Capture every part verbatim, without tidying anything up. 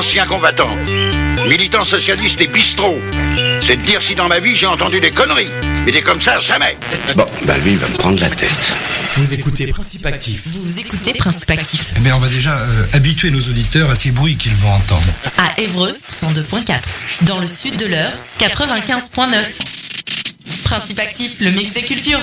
ancien combattant, militant socialiste et bistrot. C'est de dire si dans ma vie j'ai entendu des conneries. Mais des comme ça, jamais. Bon, bah lui, il va me prendre la tête. Vous écoutez Principe Actif. Vous écoutez Principe Actif. Eh bien, on va déjà euh, habituer nos auditeurs à ces bruits qu'ils vont entendre. À Évreux, cent deux virgule quatre. Dans le sud de l'Eure, quatre-vingt-quinze virgule neuf. Principe Actif, le mix des cultures.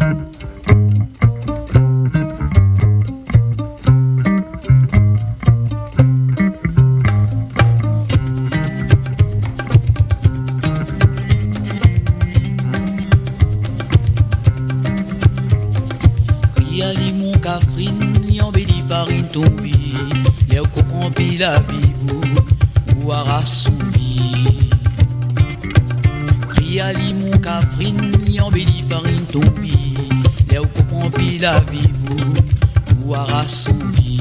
Farine tombi, les comprend pila bibou ou arasouvi. Cria limon cafrine, yambeli farine tombi, les comprend pila bibou ou arasouvi.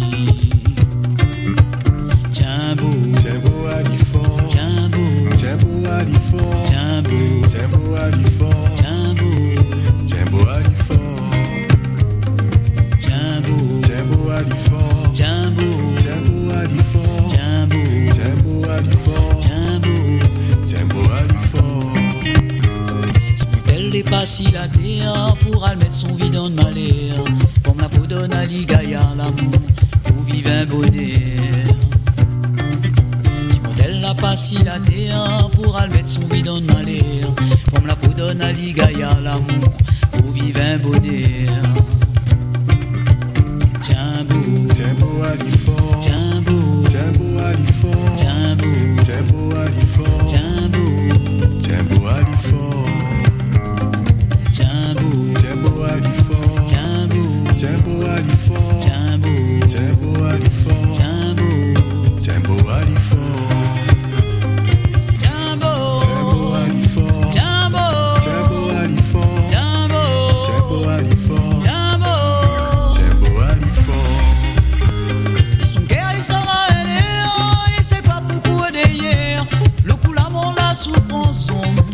Tiens beau, tiens beau à l'effort, tiens beau, tiens beau à l'effort, tiens beau, tiens beau à l'effort, tiens beau, tiens beau à l'effort. Tiens beau, tiens beau à l'effort, tiens beau, tiens beau à l'effort, tiens beau, tiens beau à l'effort, tiens beau, tiens beau à l'effort. Si elle n'est pas si la terre pour mettre son vie dans le malheur, comme la peau donne à l'igaya l'amour pour vivre un bonheur. Si elle n'a pas si la terre pour mettre son vie dans le malheur, comme la peau donne à l'igaya l'amour pour vivre un bonheur. Tiens beau, tiens beau à l'effort, tiens beau, tiens beau à l'effort, tiens beau, tiens beau à l'effort, tiens beau, tiens beau à l'effort, tiens beau, tiens beau à l'effort, tiens beau, tiens beau à l'effort, tiens beau, tiens beau à l'effort, tiens beau, tiens beau à l'effort, tiens beau, tiens beau à l'effort, tiens beau, tiens beau à l'effort, tiens beau, tiens beau à l'effort, tiens beau. Son cœur il s'en va aller, il sait pas pourquoi derrière. Le coup l'amour, la souffrance,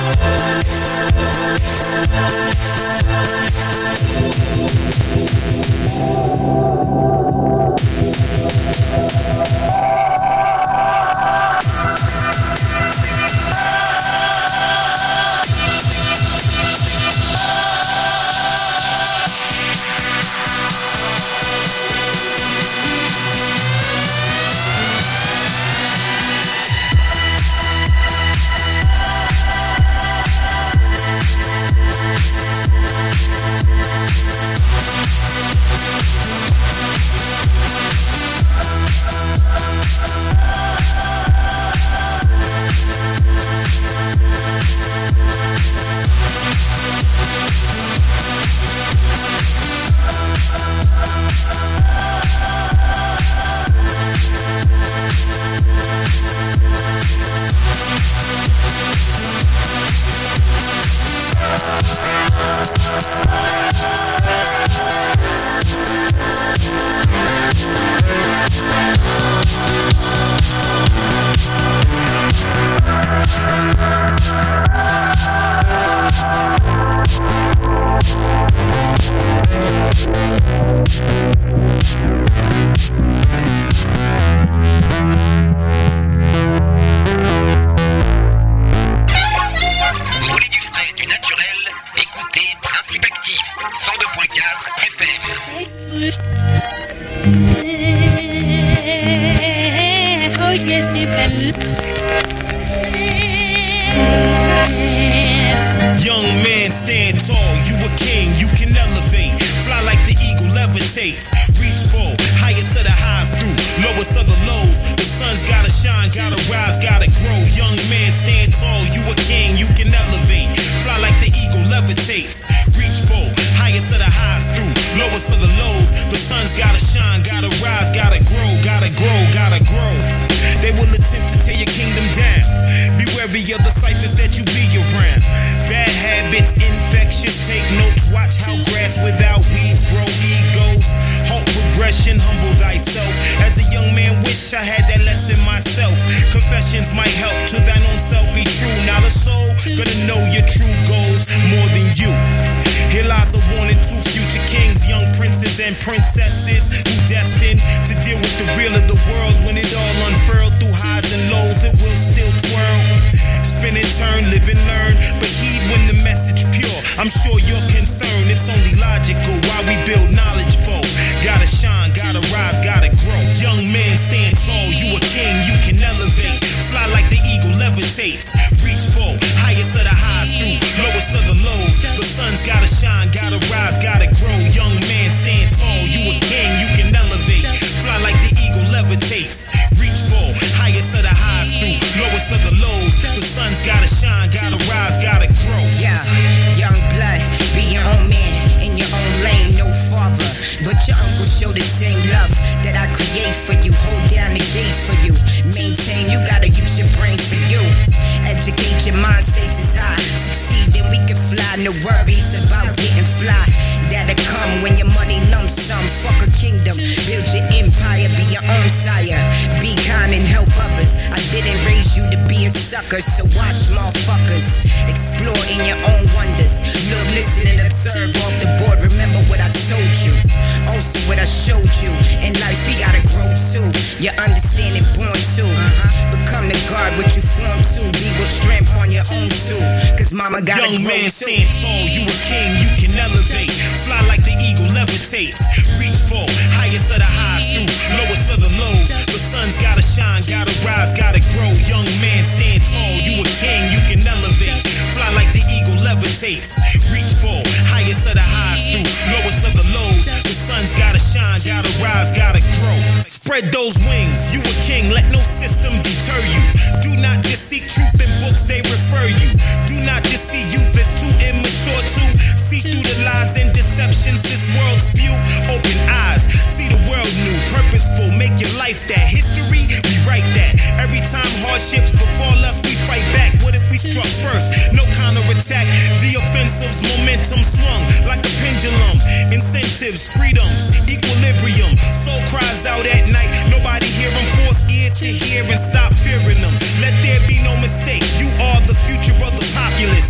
Young man, stand tall, you a king, you can elevate. Fly like the eagle levitates. Reach for highest of the highs through lowest of the lows. The sun's gotta shine, gotta rise, gotta grow. Young man, stand tall, you a king, you can elevate. Fly like the eagle levitates. Reach for highest of the highs through lowest of the lows. The sun's gotta shine, gotta rise, gotta grow. Spread those wings, you a king, let no system deter you. Do not just seek truth in books, they refer you. Do not just see youth as too immature to see through the lies and deceptions this world spew. Open eyes, see the world new, purposeful, make your life that history, we write that. Every time hardships befall us, we fight back. What if we struck first? No counterattack. The offensive's momentum swung like a pendulum. Incentives, freedoms, equilibrium. Soul cries out at night, nobody hear them. Force ears to hear and stop fearing them. Let there be no mistake, you are the future of the populace.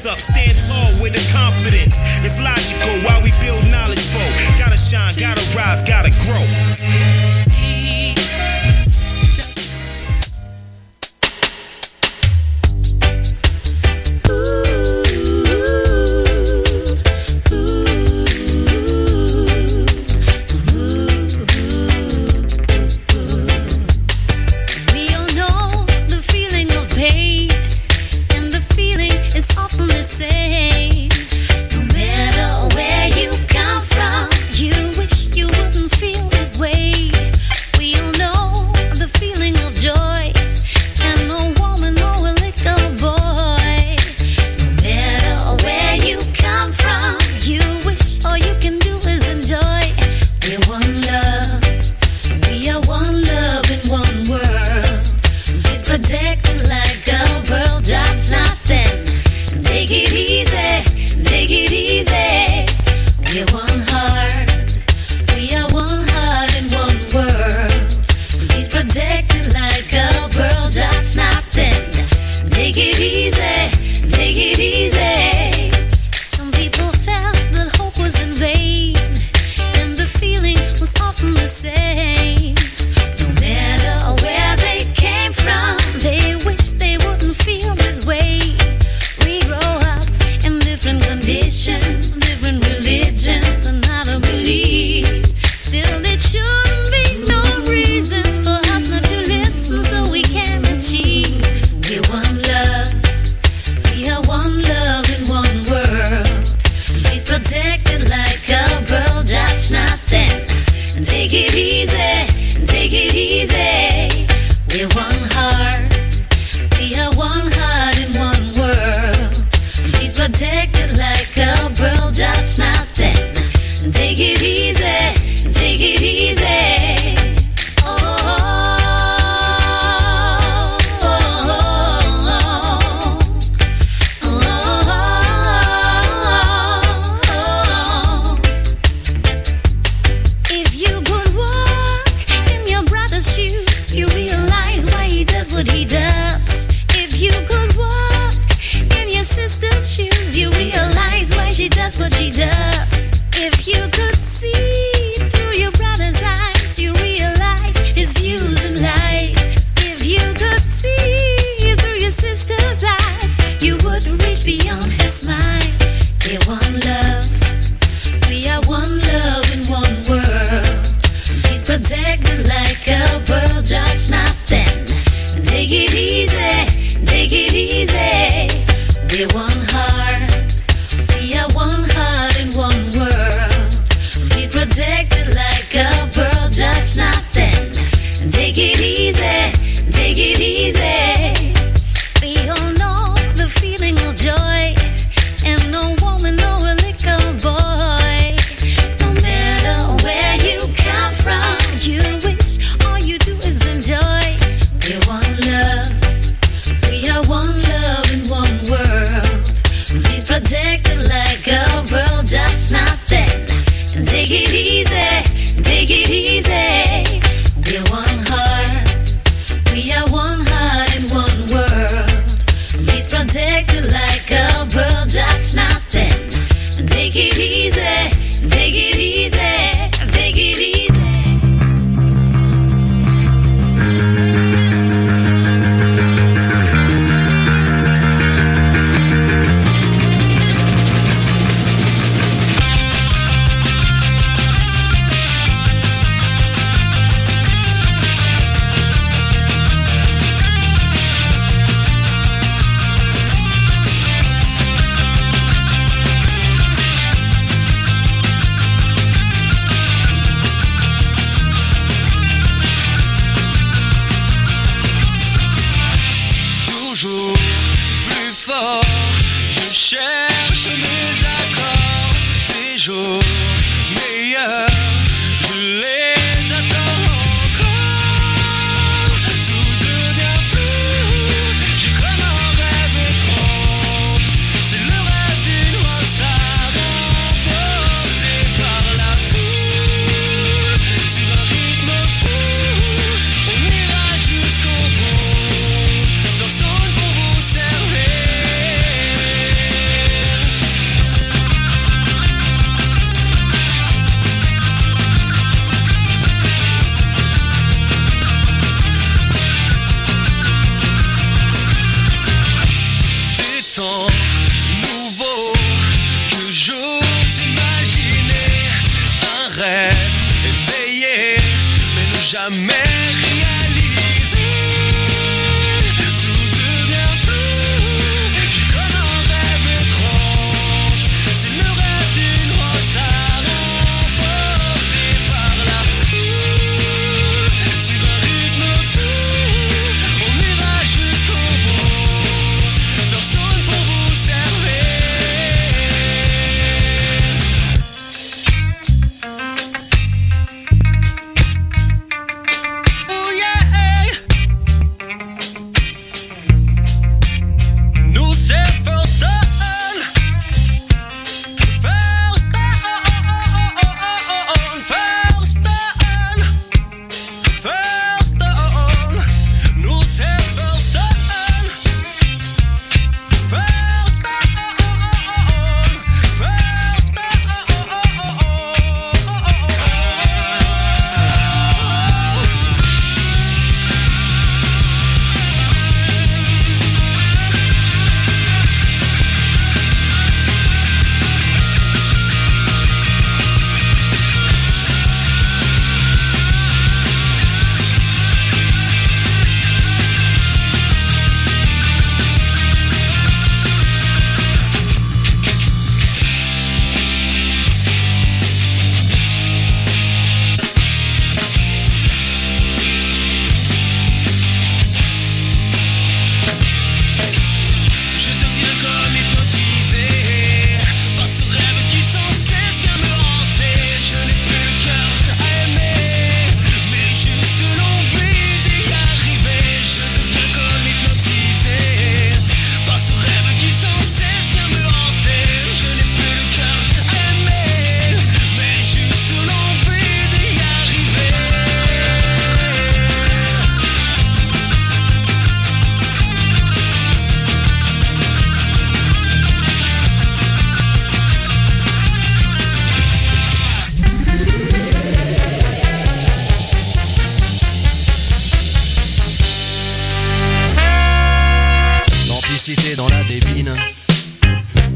up, stand tall with the confidence. It's logical while we build knowledge for. Gotta shine, gotta rise, gotta grow.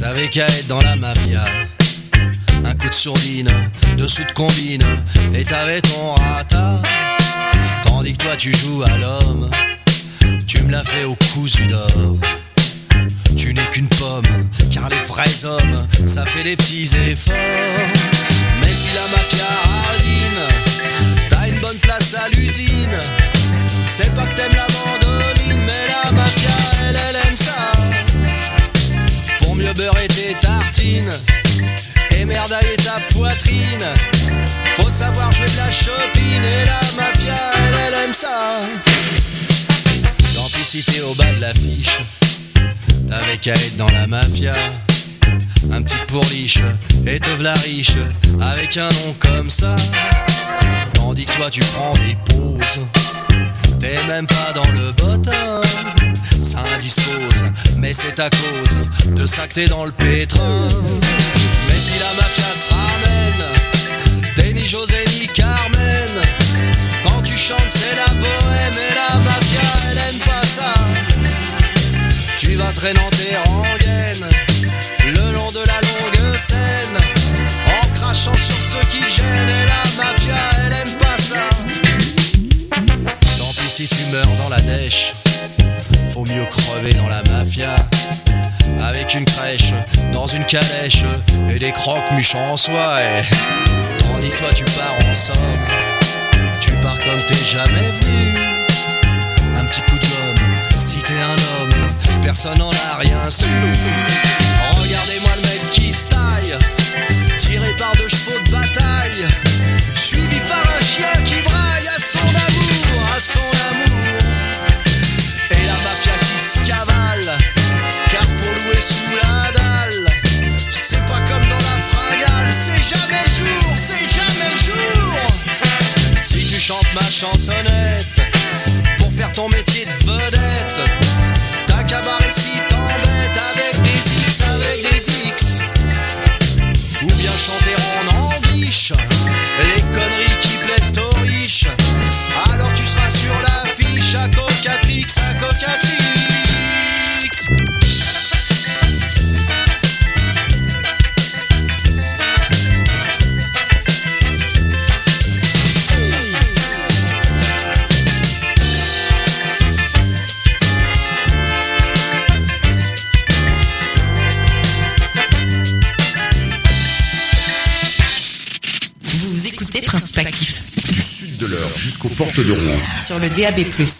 T'avais qu'à être dans la mafia. Un coup de sourdine, dessous de combine, et t'avais ton rata. Tandis que toi tu joues à l'homme, tu me l'as fait au cousu d'or. Tu n'es qu'une pomme, car les vrais hommes, ça fait des petits efforts. Mais puis la mafia hardine, t'as une bonne place à l'usine. C'est pas que t'aimes la mandoline, mais la mafia, elle, elle aime ça. Pour mieux beurrer tes tartines, émerdailler ta poitrine, faut savoir jouer de la chopine. Et la mafia, elle, elle aime ça. Tant pis si t'es au bas de l'affiche, t'avais qu'à être dans la mafia. Un petit pourliche, et te v'la riche, avec un nom comme ça. Tandis que toi tu prends des pauses, t'es même pas dans le bottin. Ça indispose, mais c'est à cause de ça que t'es dans le pétrin. Mais si la mafia se ramène, t'es ni José ni Carmen. Quand tu chantes c'est la bohème, et la mafia elle aime pas ça. Tu vas traîner tes rengaines le long de la longue scène, en crachant sur ceux qui gênent. Et la mafia elle aime pas ça. Tant pis si tu meurs dans la dèche, faut mieux crever dans la mafia. Avec une crèche, dans une calèche, et des croque-muches en soie. Et tandis que toi tu pars en somme, tu pars comme t'es jamais venu. Un petit coup de gomme, si t'es un homme, personne n'en a rien su. Regardez-moi le mec qui se taille, tiré par deux chevaux de bataille, suivi par un chien qui braille à son amour, à son amour. Et la mafia qui se cavale, car pour louer sous la dalle, c'est pas comme dans la fringale. C'est jamais le jour, c'est jamais le jour. Si tu chantes ma chansonnette pour faire ton métier de vedette, t'as qu'à barrer ce qui t'embête avec des X, avec des X. Ou bien chanter en ambiche les conneries qui plaisent aux riches. Alors tu seras sur l'affiche à Cocatrix, à Cocatrix. Vous écoutez Principe Actif Du sud de l'Eure jusqu'aux portes de Rouen. sur le D A B plus.